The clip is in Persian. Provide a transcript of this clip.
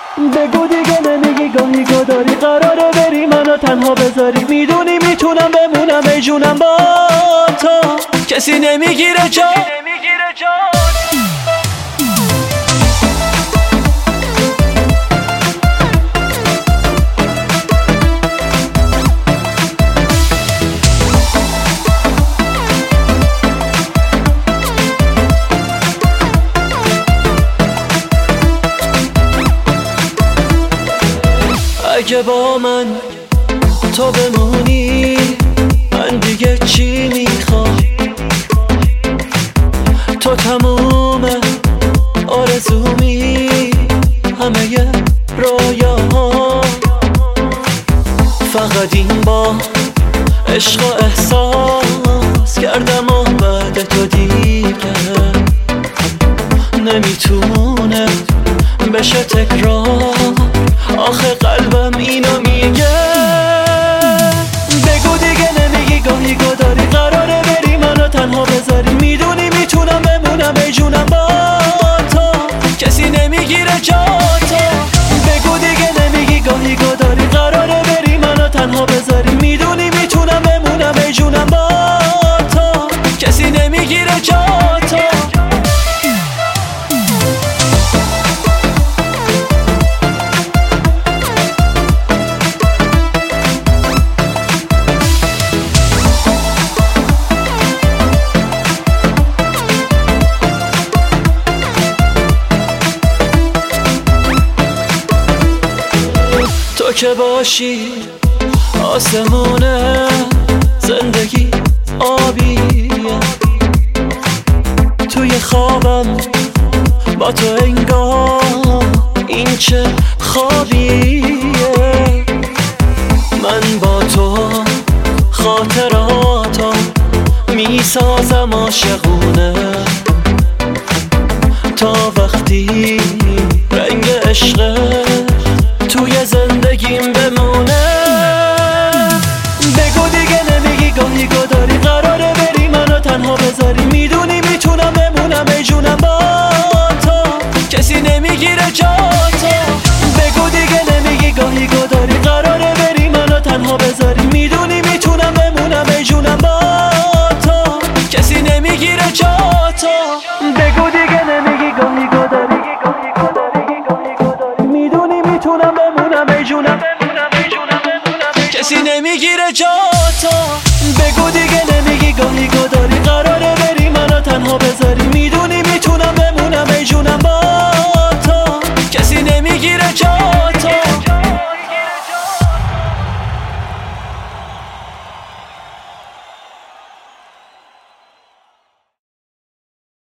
بگو دیگه نمیگی گاهی گداری قراره بری منو تنها بذاری. میدونی میتونم بمونم ای جونم با تو، کسی نمیگیره جا. اگه با من تو بمونی من دیگه چی میخوام؟ تو تموم آرزومی، همه رویاها، فقط این با عشق و احساس کردم و بعد تو دیگه نمیتونه بشه تکرار. آخه قلبم اینو میگه. بگو دیگه نمیگی گاهی گداری قراره بری منو تنها بذاری. میدونی میتونم بمونم ای جونم با تو، کسی نمیگیره جا تو. بگو دیگه نمیگی گاهی گداری قراره بری منو تنها بذاری. میدونی میتونم بمونم ای جونم با تو، کسی نمیگیره جا تو. تو که باشی آسمونه، زندگی آبیه. توی خوابم با تو انگار این چه خوابیه. من با تو خاطراتم میسازم عاشقونه، تا وقتی رنگ عشق توی زندگیم بمونه. بگو دیگه نمیگی گاهی گداری قراره بری منو تنها بذاری. میدونی میتونم بمونم ای جونم با تو، کسی نمیگیره جا تو. بگو دیگه نمیگی گاهی گداری قراره بری منو تنها بذاری. میدونی میتونم بمونم ای جونم با تو، کسی نمیگیره جا تو.